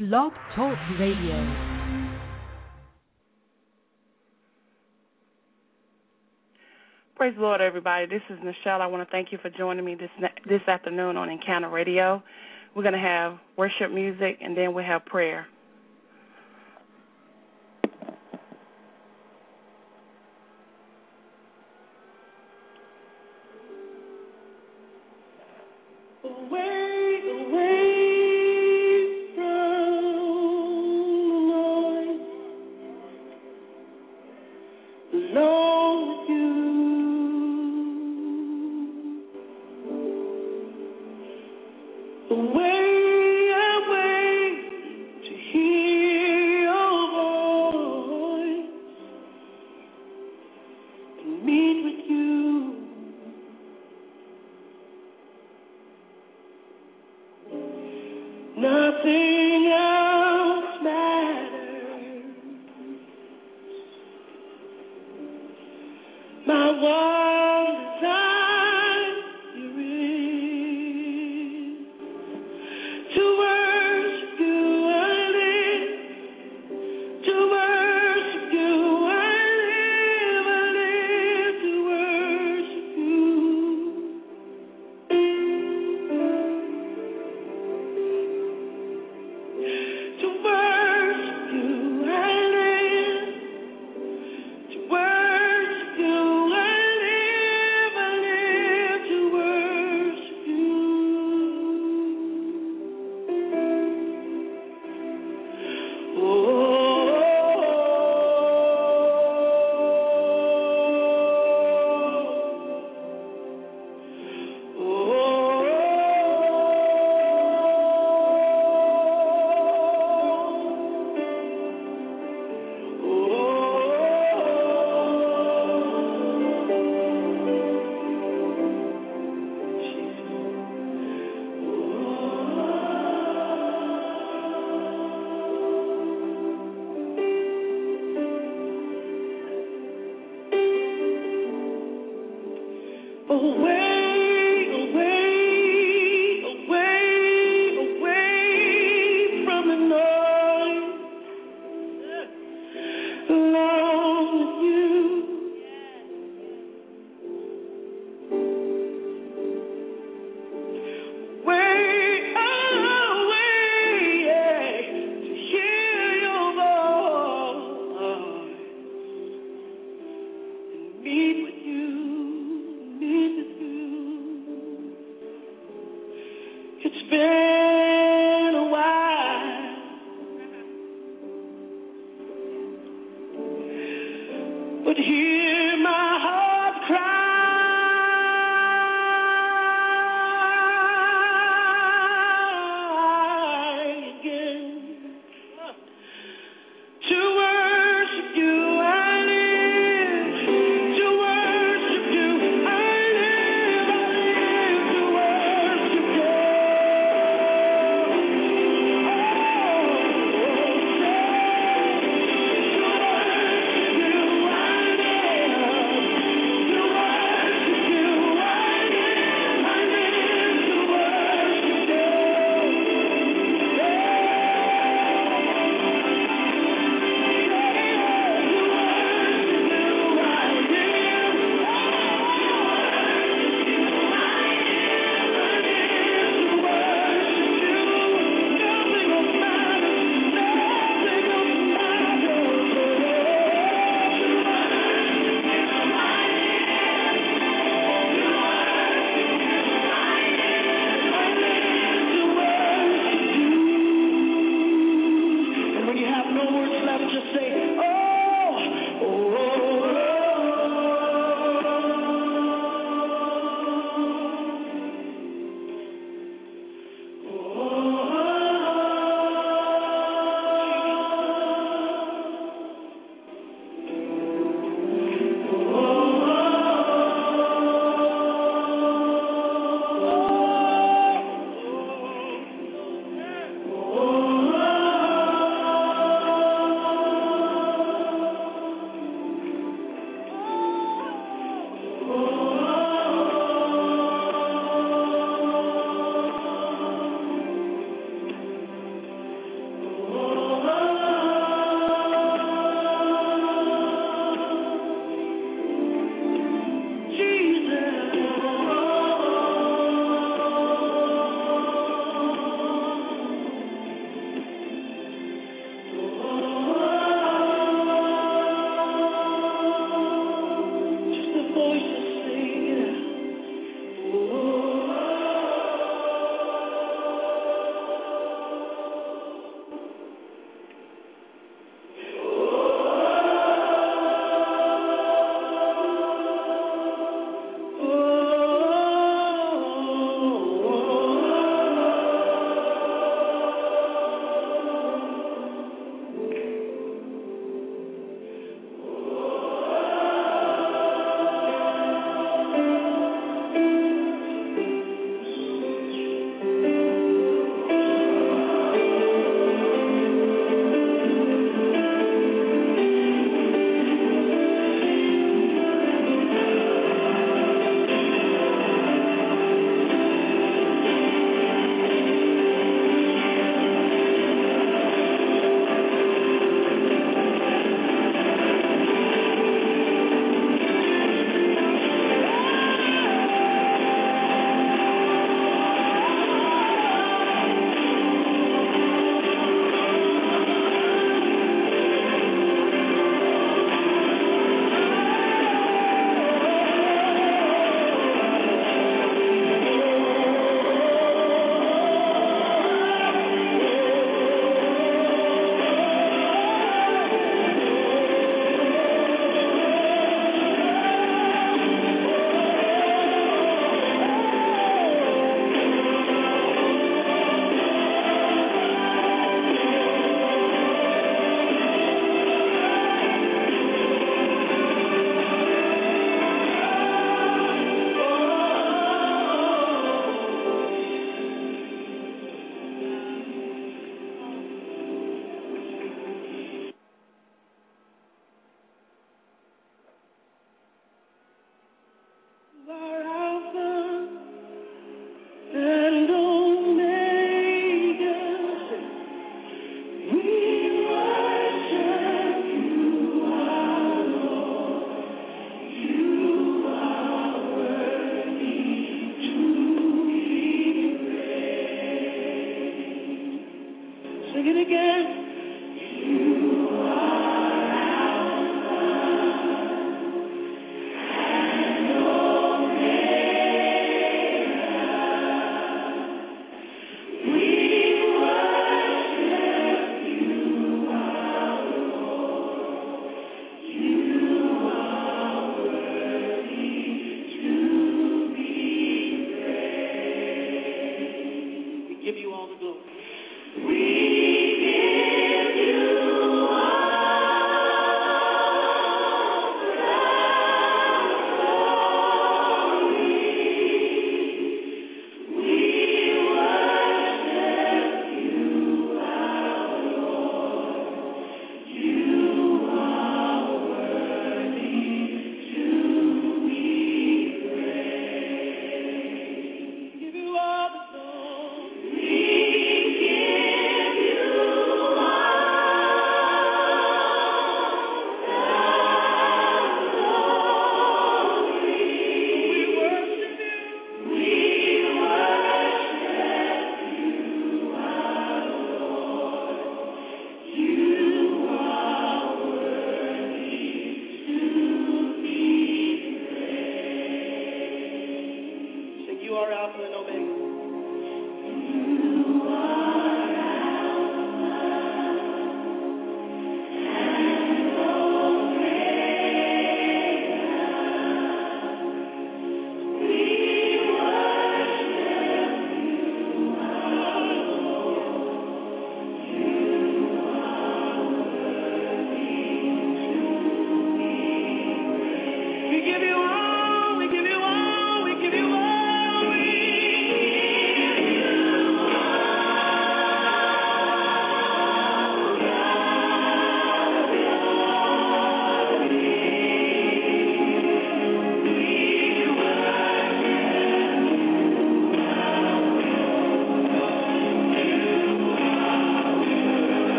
Blog Talk Radio. Praise the Lord, everybody. This is Nichelle. I want to thank you for joining me this afternoon on Encounter Radio. We're going to have worship music, and then we'll have prayer. Yeah. Sing it again. Give you all the glory. We give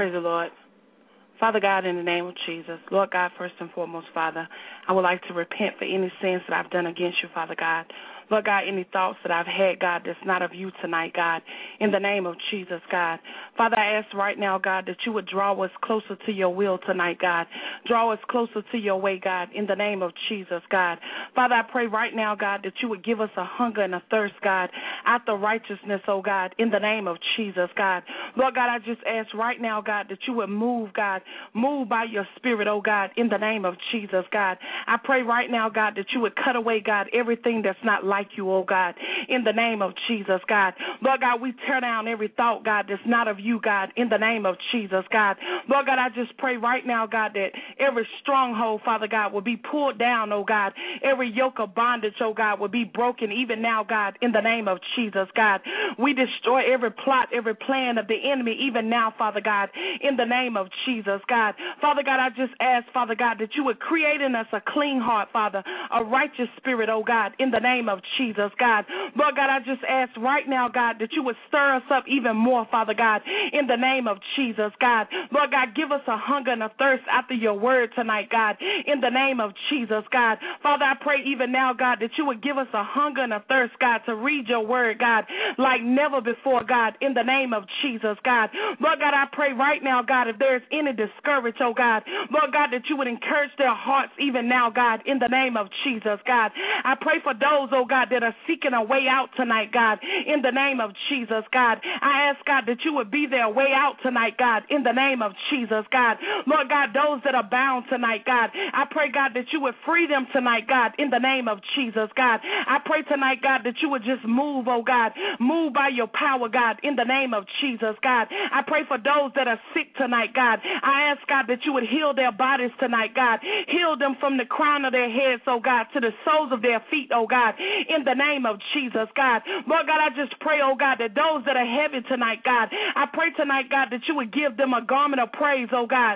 Praise the Lord. Father God, in the name of Jesus, Lord God, first and foremost, Father, I would like to repent for any sins that I've done against you, Father God. Lord God, any thoughts that I've had, God, that's not of you tonight, God, in the name of Jesus, God. Father, I ask right now, God, that you would draw us closer to your will tonight, God. Draw us closer to your way, God, in the name of Jesus, God. Father, I pray right now, God, that you would give us a hunger and a thirst, God, after righteousness, oh God, in the name of Jesus, God. Lord God, I just ask right now, God, that you would move, God, move by your spirit, oh God, in the name of Jesus, God. I pray right now, God, that you would cut away, God, everything that's not like you, oh God, in the name of Jesus, God. Lord God, we tear down every thought, God, that's not of you, God, in the name of Jesus, God. Lord God, I just pray right now, God, that every stronghold, Father God, will be pulled down, oh God. Every yoke of bondage, oh God, will be broken even now, God, in the name of Jesus, God. We destroy every plot, every plan of the enemy even now, Father God, in the name of Jesus, God. Father God, I just ask, Father God, that you would create in us a clean heart, Father, a righteous spirit, oh God, in the name of Jesus, God. Lord God, I just ask right now, God, that you would stir us up even more, Father God, in the name of Jesus, God. Lord God, give us a hunger and a thirst after your word tonight, God, in the name of Jesus, God. Father, I pray even now, God, that you would give us a hunger and a thirst, God, to read your word, God, like never before, God, in the name of Jesus, God. Lord God, I pray right now, God, if there's any discouraged, oh God, Lord God, that you would encourage their hearts even now, God, in the name of Jesus, God. I pray for those, oh God, that are seeking a way out tonight, God, in the name of Jesus, God. I ask, God, that you would be their way out tonight, God, in the name of Jesus, God. Lord God, those that are bound tonight, God, I pray, God, that you would free them tonight, God, in the name of Jesus, God. I pray tonight, God, that you would just move, oh God, move by your power, God, in the name of Jesus, God. I pray for those that are sick tonight, God. I ask, God, that you would heal their bodies tonight, God. Heal them from the crown of their heads, oh God, to the soles of their feet, oh God, in the name of Jesus, God. Lord God, I just pray, oh God, that those that are heavy tonight, God, I pray tonight, God, that you would give them a garment of praise, oh God,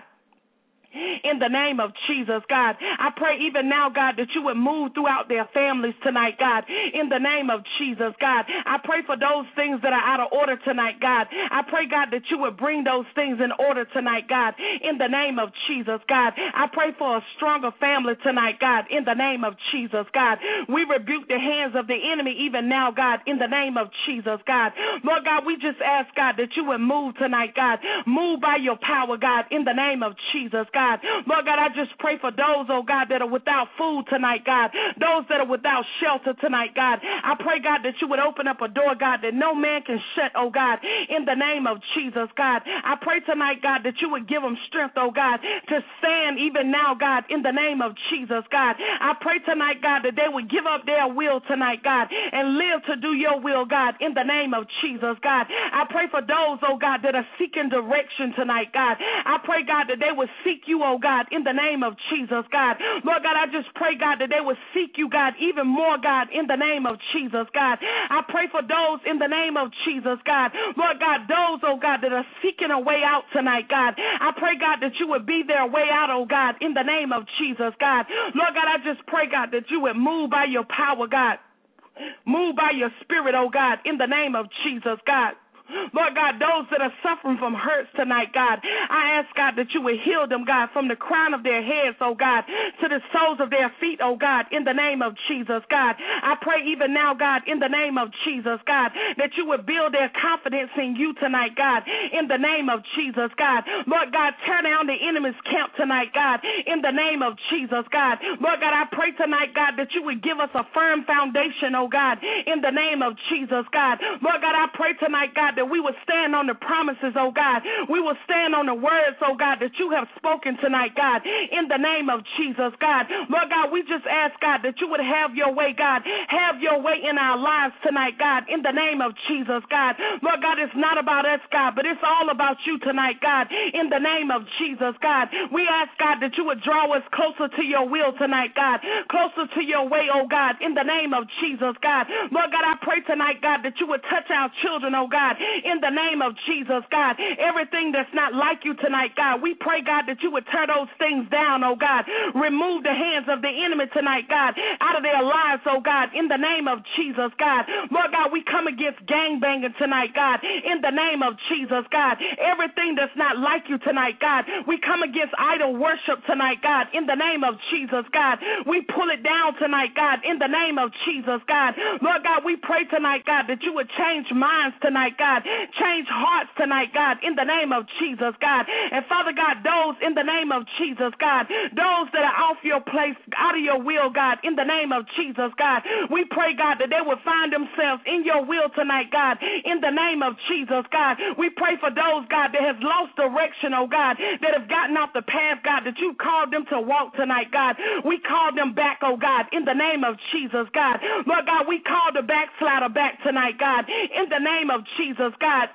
in the name of Jesus, God. I pray even now, God, that you would move throughout their families tonight, God, in the name of Jesus, God. I pray for those things that are out of order tonight, God. I pray, God, that you would bring those things in order tonight, God, in the name of Jesus, God. I pray for a stronger family tonight, God, in the name of Jesus, God. We rebuke the hands of the enemy even now, God, in the name of Jesus, God. Lord God, we just ask, God, that you would move tonight, God. Move by your power, God, in the name of Jesus, God. Lord God, I just pray for those, oh God, that are without food tonight, God, those that are without shelter tonight, God. I pray, God, that you would open up a door, God, that no man can shut, oh God, in the name of Jesus, God. I pray tonight, God, that you would give them strength, oh God, to stand even now, God, in the name of Jesus, God. I pray tonight, God, that they would give up their will tonight, God, and live to do your will, God, in the name of Jesus, God. I pray for those, oh God, that are seeking direction tonight, God. I pray, God, that they would seek you, oh God, in the name of Jesus, God. Lord God, I just pray, God, that they would seek you, God, even more, God, in the name of Jesus, God. I pray for those in the name of Jesus, God. Lord God, those, oh God, that are seeking a way out tonight, God. I pray, God, that you would be their way out, oh God, in the name of Jesus, God. Lord God, I just pray, God, that you would move by your power, God. Move by your spirit, oh God, in the name of Jesus, God. Lord God, those that are suffering from hurts tonight, God, I ask, God, that you would heal them, God, from the crown of their heads, oh God, to the soles of their feet, oh God, in the name of Jesus, God. I pray even now, God, in the name of Jesus, God, that you would build their confidence in you tonight, God, in the name of Jesus, God. Lord God, tear down the enemy's camp tonight, God, in the name of Jesus, God. Lord God, I pray tonight, God, that you would give us a firm foundation, oh God, in the name of Jesus, God. Lord God, I pray tonight, God, that we would stand on the promises, oh God. We will stand on the words, oh God, that you have spoken tonight, God, in the name of Jesus, God. Lord God, we just ask, God, that you would have your way, God. Have your way in our lives tonight, God, in the name of Jesus, God. Lord God, it's not about us, God, but it's all about you tonight, God, in the name of Jesus, God. We ask, God, that you would draw us closer to your will tonight, God, closer to your way, oh God, in the name of Jesus, God. Lord God, I pray tonight, God, that you would touch our children, oh God, in the name of Jesus, God. Everything that's not like you tonight, God, we pray, God, that you would tear those things down, oh God. Remove the hands of the enemy tonight, God, out of their lives, oh God, in the name of Jesus, God. Lord God, we come against gangbanging tonight, God, in the name of Jesus, God. Everything that's not like you tonight, God, we come against idol worship tonight, God, in the name of Jesus, God. We pull it down tonight, God, in the name of Jesus, God. Lord God, we pray tonight, God, that you would change minds tonight, God, change hearts tonight, God, in the name of Jesus, God. And Father God, those in the name of Jesus, God, those that are off your place, out of your will, God, in the name of Jesus, God, we pray, God, that they will find themselves in your will tonight, God, in the name of Jesus, God. We pray for those, God, that has lost direction, oh God, that have gotten off the path, God, that you called them to walk tonight, God. We call them back, oh God, in the name of Jesus, God. Lord God, we call the backslider back tonight, God, in the name of Jesus, God.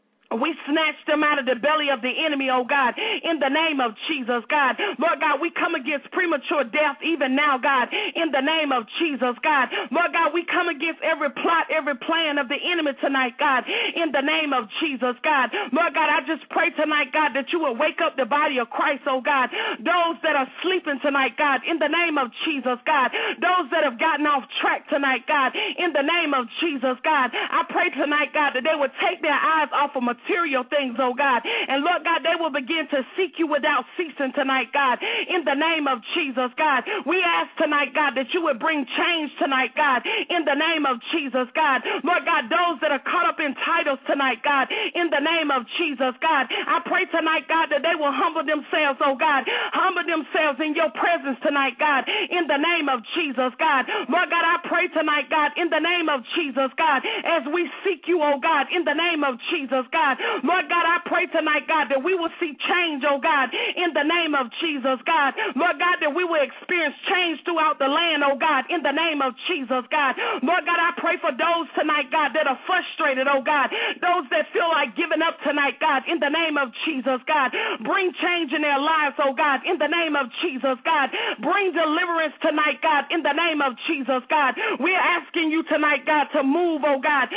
We snatched them out of the belly of the enemy, oh God, in the name of Jesus, God. Lord God, we come against premature death even now, God, in the name of Jesus, God. Lord God, we come against every plot, every plan of the enemy tonight, God, in the name of Jesus, God. Lord God, I just pray tonight, God, that you will wake up the body of Christ, oh God. Those that are sleeping tonight, God, in the name of Jesus, God. Those that have gotten off track tonight, God, in the name of Jesus, God. I pray tonight, God, that they would take their eyes off of material things, oh God. And Lord God, they will begin to seek you without ceasing tonight, God, in the name of Jesus, God. We ask tonight, God, that you would bring change tonight, God, in the name of Jesus, God. Lord God, those that are caught up in titles tonight, God, in the name of Jesus, God. I pray tonight, God, that they will humble themselves, oh God, humble themselves in your presence tonight, God, in the name of Jesus, God. Lord God, I pray tonight, God, in the name of Jesus, God, as we seek you, oh God, in the name of Jesus, God. Lord God, I pray tonight, God, that we will see change, oh God, in the name of Jesus, God. Lord God, that we will experience change throughout the land, oh God, in the name of Jesus, God. Lord God, I pray for those tonight, God, that are frustrated, oh God, those that feel like giving up tonight, God, in the name of Jesus, God. Bring change in their lives, oh God, in the name of Jesus, God. Bring deliverance tonight, God, in the name of Jesus, God. We're asking you tonight, God, to move, oh God,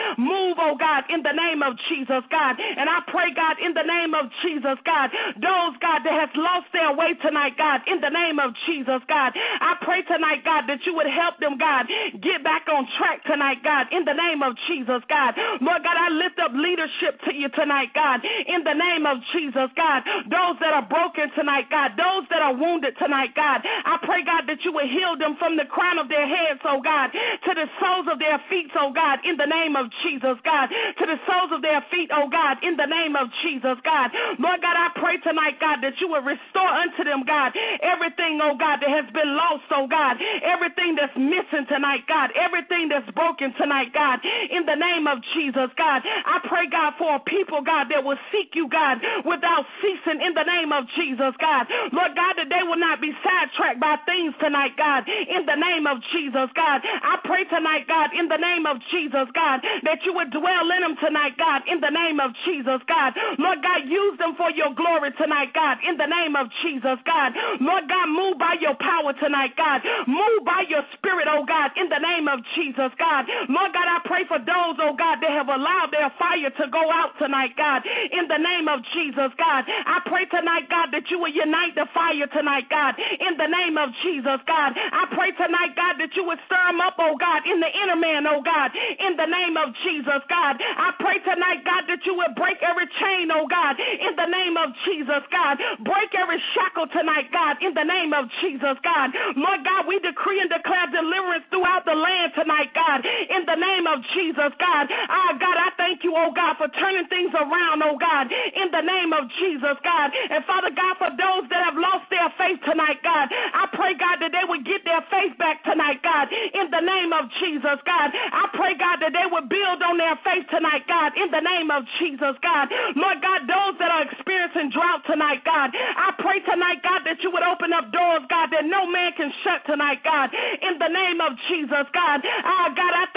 in the name of Jesus, God. And I pray, God, in the name of Jesus, God, those, God, that has lost their way tonight, God, in the name of Jesus, God, I pray tonight, God, that you would help them, God, get back on track tonight, God, in the name of Jesus, God. Lord God, I lift up leadership to you tonight, God, in the name of Jesus, God. Those that are broken tonight, God, those that are wounded tonight, God, I pray, God, that you would heal them from the crown of their heads, oh God, to the soles of their feet, oh God, in the name of Jesus, God, to the soles of their feet, oh God, in the name of Jesus, God. Lord God, I pray tonight, God, that you will restore unto them, God, everything, oh God, that has been lost, oh God, everything that's missing tonight, God, everything that's broken tonight, God, in the name of Jesus, God. I pray, God, for a people, God, that will seek you, God, without ceasing in the name of Jesus, God. Lord God, that they will not be sidetracked by things tonight, God, in the name of Jesus, God. I pray tonight, God, in the name of Jesus, God, that you would dwell in them tonight, God, in the name of Jesus, God. Lord God, use them for your glory tonight, God, in the name of Jesus, God. Lord God, move by your power tonight, God. Move by your spirit, oh God, in the name of Jesus, God. Lord God, I pray for those, oh God, that have allowed their fire to go out tonight, God, in the name of Jesus, God. I pray tonight, God, that you will unite the fire tonight, God, in the name of Jesus, God. I pray tonight, God, that you would stir them up, oh God, in the inner man, oh God, in the name of Jesus, God. I pray tonight, God, that you would break every chain, oh God, in the name of Jesus, God. Break every shackle tonight, God, in the name of Jesus, God. Lord God, we decree and declare deliverance throughout the land tonight, God, in the name of Jesus, God. God, I thank you, oh God, for turning things around, oh God, in the name of Jesus, God. And Father God, for those that have lost their faith tonight, God, I pray, God, that they would get their faith back tonight, God, in the name of Jesus, God. I pray, God, that they would build on their faith tonight, God, in the name of Jesus, God. Lord God, those that are experiencing drought tonight, God, I pray tonight, God, that you would open up doors, God, that no man can shut tonight, God, in the name of Jesus, God. God, I thank you tonight.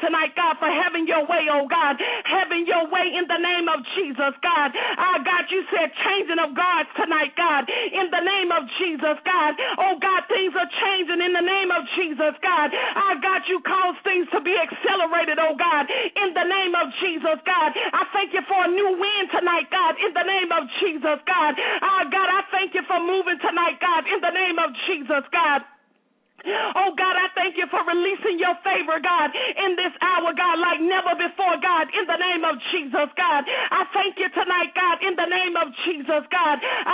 tonight, God, for having your way, oh God. Having your way in the name of Jesus, God. God, you said changing of guards tonight, God. In the name of Jesus, God. Oh God, things are changing in the name of Jesus, God. God, you cause things to be accelerated, oh God. In the name of Jesus, God. I thank you for a new wind tonight, God. In the name of Jesus, God. God, I thank you for moving tonight, God. In the name of Jesus, God. Oh, God, I thank you for releasing your favor, God, in this hour, God, like never before, God, in the name of Jesus, God. I thank you tonight, God, in the name of Jesus, God.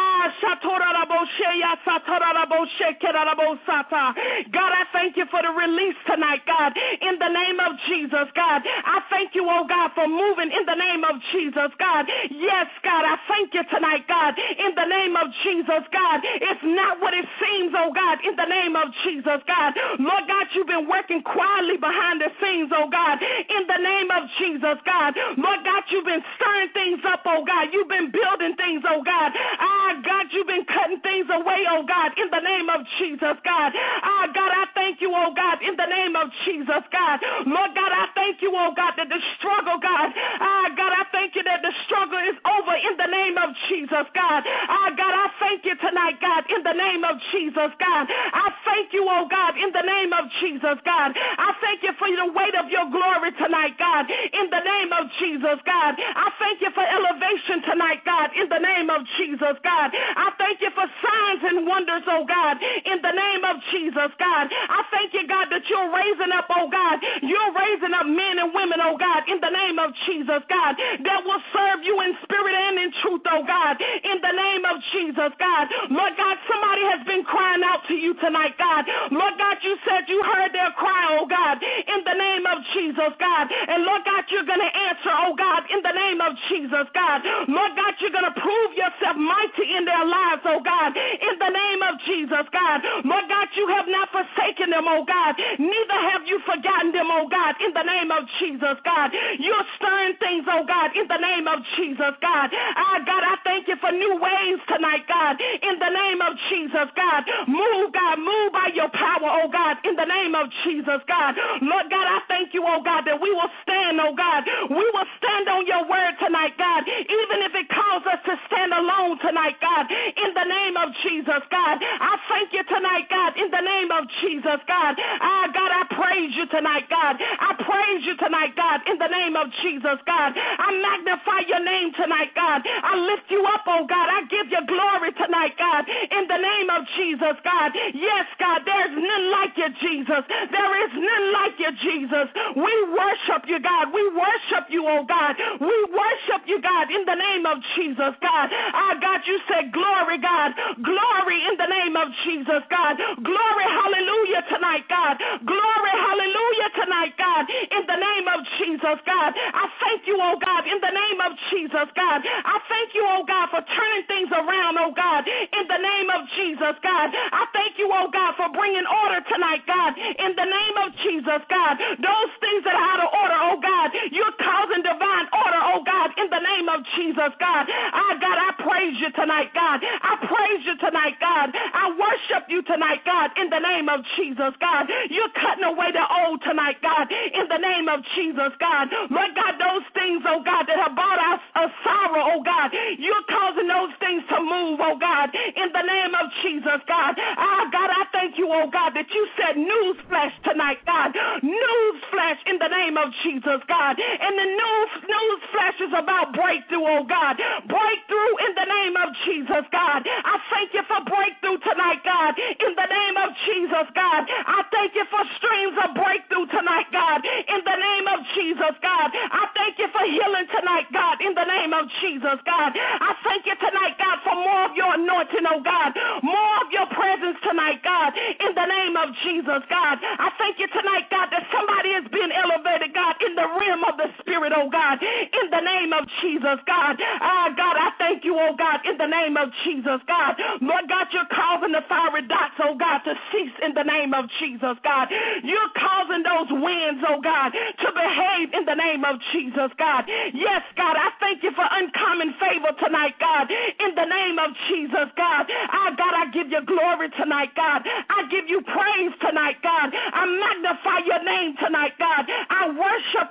God, I thank you for the release tonight, God, in the name of Jesus, God. I thank you, oh, God, for moving in the name of Jesus, God. Yes, God, I thank you tonight, God, in the name of Jesus, God. It's not what it seems, oh, God, in the name of Jesus, God. Lord God, you've been working quietly behind the scenes, oh God, in the name of Jesus, God. Lord God, you've been stirring things up, oh God. You've been building things, oh God. God, you've been cutting things away, oh God, in the name of Jesus, God. God, I thank you, oh God, in the name of Jesus, God. Lord God, I thank you, oh God, that the struggle, God, God, I thank you that the struggle is over in the name of Jesus, God. God, I thank you tonight, God, in the name of Jesus, God. I thank you, oh God, in the name of Jesus, God. I thank you for the weight of your glory tonight, God, in the name of Jesus, God. I thank you for elevation tonight, God, in the name of Jesus, God. I thank you for signs and wonders, oh God, in the name of Jesus, God. I thank you, God, that you're raising up, oh God. You're raising up men and women, oh God, in the name of Jesus, God, that will serve you in spirit and in truth, oh God, in the name of Jesus, God. Lord God, somebody has been crying out to you tonight, God. Lord God, you said you heard their cry, oh God, in the name of Jesus, God. And Lord God, you're going to answer, oh God, in the name of Jesus, God. Lord God, you're going to prove yourself mighty in their lives, oh God, in the name of Jesus, God. Lord God, you have not forsaken them, oh God. Neither have you forgotten them, oh God, in the name of Jesus, God. You're stirring things, oh God, in the name of Jesus, God. God, I thank you for new ways tonight, God, in the name of Jesus, God. Move, God, move by your power, oh God, in the name of Jesus, God. Lord God, I thank you, oh God, that we will stand, oh God. We will stand on your word tonight, God, even if it calls us to stand alone tonight, God, in the name of Jesus, God. I thank you tonight, God, in the name of Jesus, God. God, I praise you tonight, God. I praise you tonight, God, in the name of Jesus, God. I magnify your name tonight, God. I lift you up, oh God. I give you glory tonight, God, in the name of Jesus, God. Yes, God, there's none like you, Jesus. There is none like you, Jesus. We worship you, God. We worship you, oh God. We worship you, God, in the name of Jesus, God. God, you said glory, God. Glory in the name of Jesus, God. Glory, hallelujah tonight, God. Glory, hallelujah tonight, God, in the name of Jesus, God. I thank you, oh God, in the name of Jesus, God. I thank you, oh God, for turning things around, oh God, in the name of Jesus, God. I thank you, oh God, for bringing order tonight, God, in the name of Jesus, God. Those things that are out of order, oh God, you're causing divine order, oh God, in the name of Jesus, God. God, I praise you tonight, God. I praise you tonight, God. I worship you tonight, God, in the name of Jesus, God. You're cutting away the old tonight, God, in the name of Jesus, God. Lord God, those things, oh God, that have brought us a sorrow, oh God, you're causing those things to move, oh God, in the name of Jesus, God. God, I thank you, oh God, that you said news flash tonight, God. News flash in the name of Jesus, God. And the news flash is about breakthrough, oh God. Breakthrough in the name of Jesus, God. I thank you for breakthrough tonight, God, in the name of Jesus, God. I thank you for streams of breakthrough tonight, God, in the name of Jesus, God. I thank you for healing tonight, God, in the name of Jesus, God. I thank you tonight, God, for more of your anointing, oh God. More of your presence tonight, God, in the name of Jesus, God. I thank you tonight, God, that somebody is being elevated, God, in the realm of the Spirit, oh God, in the name of Jesus, God. God, I thank you, oh God, in the name of Jesus, God. Lord God, you're causing the fiery dots, oh God, to cease in the name of Jesus, God. You're causing those winds, oh God, to behave in the name of Jesus, God. Yes, God, I thank you for uncommon favor tonight, God, in the name of Jesus, God. God, I give you glory tonight, God. I give you praise tonight, God. I magnify your name tonight, God. I worship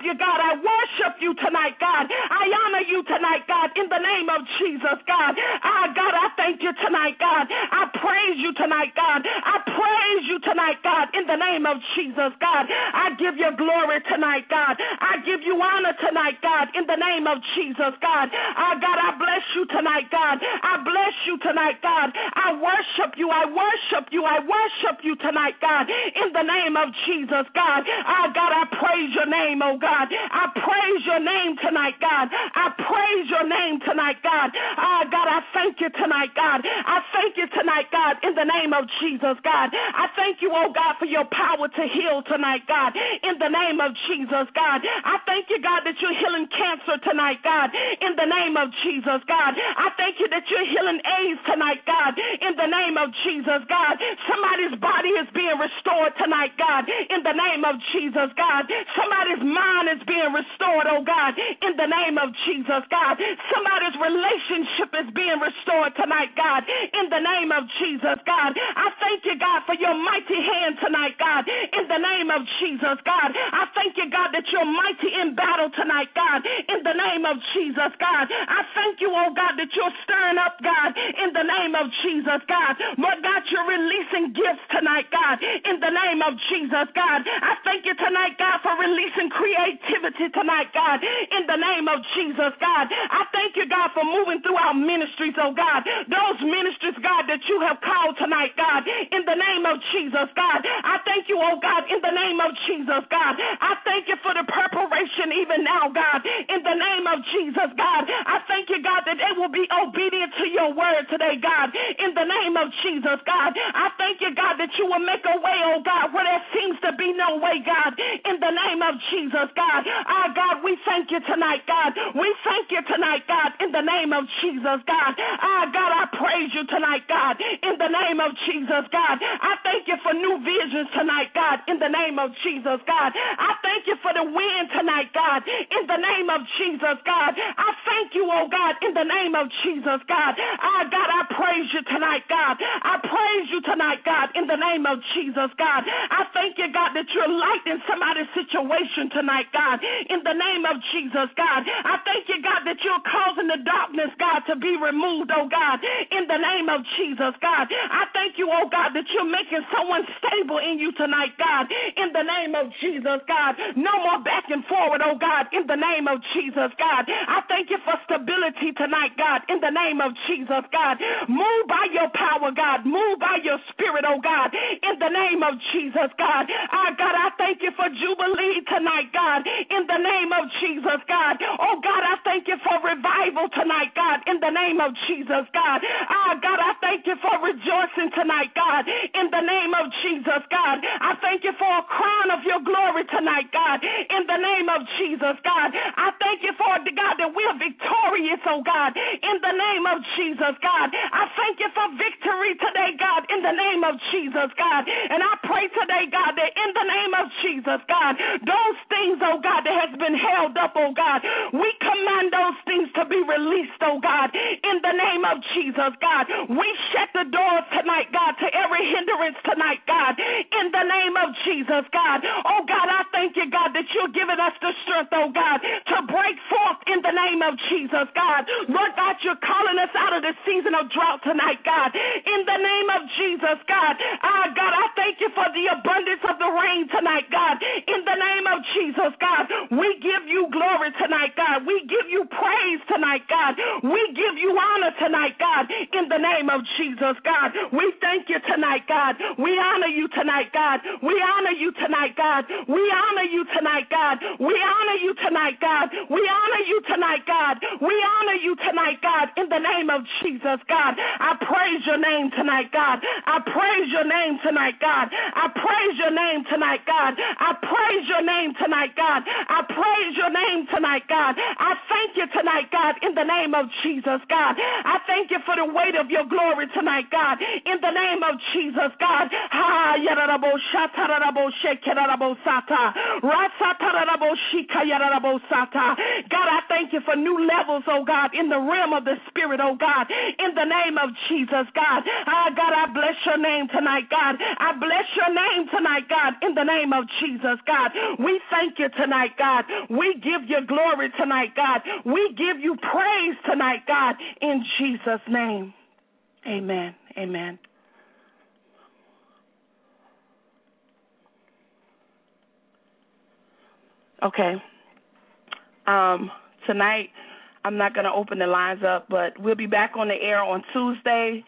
you, God. I worship you tonight, God. I honor you tonight, God, in the name of Jesus, God. God, I thank you tonight, God. I praise you tonight, God. I praise you tonight, God, in the name of Jesus, God. I give you glory tonight, God. I give you honor tonight, God, in the name of Jesus, God. God, I bless you tonight, God. I bless you tonight, God. I worship you. I worship you. I worship you tonight, God, in the name of Jesus, God. God, I praise your name, oh God. I praise your name tonight, God. I praise your name tonight, God. God, I thank you tonight, God. I thank you tonight, God, in the name of Jesus, God. I thank you, oh God, for your power to heal tonight, God, in the name of Jesus, God. I thank you, God, that you're healing cancer tonight, God, in the name of Jesus, God. I thank you that you're healing AIDS tonight, God, in the name of Jesus, God. Somebody's body is being restored tonight, God, in the name of Jesus, God. Somebody's mind is being restored, oh God, in the name of Jesus, God. Somebody's relationship is being restored tonight, God, in the name of Jesus, God. I thank you, God, for your mighty hand tonight, God, in the name of Jesus, God. I thank you, God, that you're mighty in battle tonight, God, in the name of Jesus, God. I thank you, oh God, that you're stirring up, God, in the name of Jesus, God. Lord God, you're releasing gifts tonight, God, in the name of Jesus, God. I thank you tonight, God, for releasing creativity tonight, God, in the name of Jesus, God. I thank you, God, for moving through our ministries, oh God. Those ministries, God, that you have called tonight, God, in the name of Jesus, God. I thank you, oh God, in the name of Jesus, God. I thank you for the preparation even now, God, in the name of Jesus, God. I thank you, God, that they will be obedient to your word today, God, in the name of Jesus, God. I thank you, God, that you will make a way, oh God, where there seems to be no way, God, in the name of Jesus, God. God, we thank you tonight, God. We thank you tonight, God, in the name of Jesus, God. God, I praise you tonight, God, in the name of Jesus, God. I thank you for new visions tonight, God, in the name of Jesus, God. I thank you for the wind tonight, God, in the name of Jesus, God. I thank you, oh God, in the name of Jesus, God. God, I praise you tonight, God. I praise you tonight, God, in the name of Jesus, God. I thank you, God, that you're lightening somebody's situation tonight, God, in the name of Jesus, God. I thank you, God, that you're causing the darkness, God, to be removed, oh God, in the name of Jesus, God. I thank you, oh God, that you're making someone stable in you tonight, God, in the name of Jesus, God. No more back and forward, oh God, in the name of Jesus, God. I thank you for stability tonight, God, in the name of Jesus, God. Move by your power, God. Move by your spirit, oh God, in the name of Jesus, God. God, I thank you for jubilee tonight, God, in the name of Jesus, God. Oh God, I thank you for revival tonight, God, in the name of Jesus, God. God, I thank you for rejoicing tonight, God, in the name of Jesus, God. I thank you for a crown of your glory tonight, God, in the name of Jesus, God. I thank you for, God, that we are victorious, oh God, in the name of Jesus, God. I thank you for victory today, God, in the name of Jesus, God. And I pray today, God, that in the name of Jesus, God, those things, oh God, that has been held up, oh God, we command those things to be released, oh God, in the name of Jesus, God. We shut the doors tonight, God, to every hindrance tonight, God, in the name of Jesus, God. Oh God, I thank you, God, that you're giving us the strength, oh God, to break forth in the name of Jesus, God. Lord God, you're calling us out of the season of drought tonight, God, in the name of Jesus, God. God, I thank you for the abundance of the rain tonight, God, in the name of Jesus, God. We give you glory tonight, God. We give you praise tonight, God. We give you honor tonight, God, in the name of Jesus, God. We thank you tonight, God. We honor you tonight, God. We honor you tonight, God. We honor you tonight, God. We honor you tonight, God. We honor you tonight, God. We honor you tonight, God, in the name of Jesus, God. I praise your name tonight, God. I praise your name tonight, God. I praise your name tonight, God. I praise your name tonight, God. I praise your name tonight, God. I thank you tonight, God, in the name of Jesus, God. I thank you for the weight of your glory tonight, God, in the name of Jesus, God. God, I thank you for new levels, oh God, in the realm of the Spirit, oh God, in the name of Jesus, God. God, I bless your name tonight, God. I bless your name tonight, God, in the name of Jesus, God. We thank you tonight, God. We give you glory tonight, God. We give you praise tonight, God, in Jesus' name. Amen. Amen. Okay. Tonight, I'm not going to open the lines up, but we'll be back on the air on Tuesday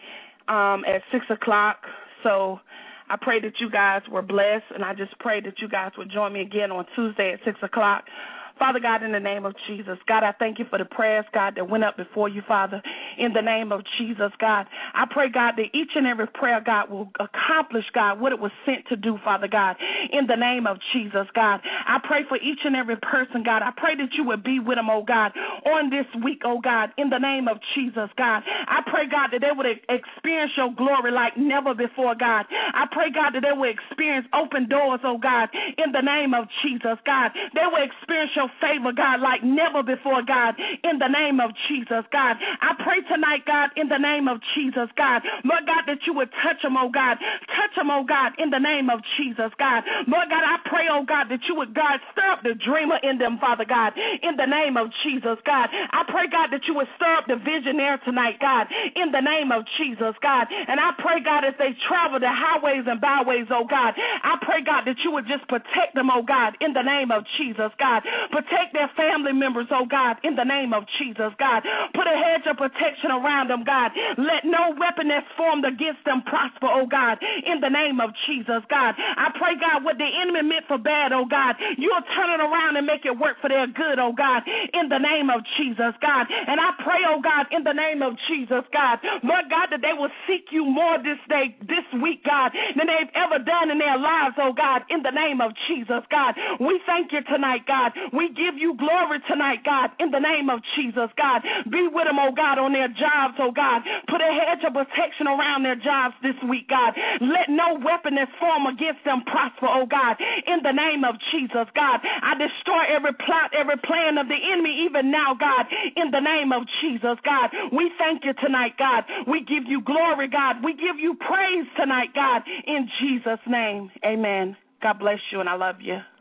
at 6 o'clock. So I pray that you guys were blessed, and I just pray that you guys would join me again on Tuesday at 6 o'clock. Father God, in the name of Jesus, God, I thank you for the prayers, God, that went up before you, Father, in the name of Jesus, God. I pray, God, that each and every prayer, God, will accomplish, God, what it was sent to do, Father God, in the name of Jesus, God. I pray for each and every person, God. I pray that you would be with them, oh God, on this week, oh God, in the name of Jesus, God. I pray, God, that they would experience your glory like never before, God. I pray, God, that they will experience open doors, oh God, in the name of Jesus, God. They will experience your favor, God, like never before, God, in the name of Jesus, God. I pray tonight, God, in the name of Jesus, God, Lord God, that you would touch them, oh God. Touch them, oh God, in the name of Jesus, God. Lord God, I pray, oh God, that you would, God, stir up the dreamer in them, Father God, in the name of Jesus, God. I pray, God, that you would stir up the visionaire tonight, God, in the name of Jesus, God. And I pray, God, as they travel the highways and byways, oh God, I pray, God, that you would just protect them, oh God, in the name of Jesus, God. Protect their family members, oh God, in the name of Jesus, God. Put a hedge of protection around them, God. Let no weapon that's formed against them prosper, oh God, in the name of Jesus, God. I pray, God, what the enemy meant for bad, oh God, you'll turn it around and make it work for their good, oh God, in the name of Jesus, God. And I pray, oh God, in the name of Jesus, God, Lord God, that they will seek you more this day, this week, God, than they've ever done in their lives, oh God, in the name of Jesus, God. We thank you tonight, God. We give you glory tonight, God, in the name of Jesus, God. Be with them, oh God, on their jobs, oh God. Put a hedge of protection around their jobs this week, God. Let no weapon that's formed against them prosper, oh God, in the name of Jesus, God. I destroy every plot, every plan of the enemy even now, God, in the name of Jesus, God. We thank you tonight, God. We give you glory, God. We give you praise tonight, God, in Jesus' name. Amen. God bless you, and I love you.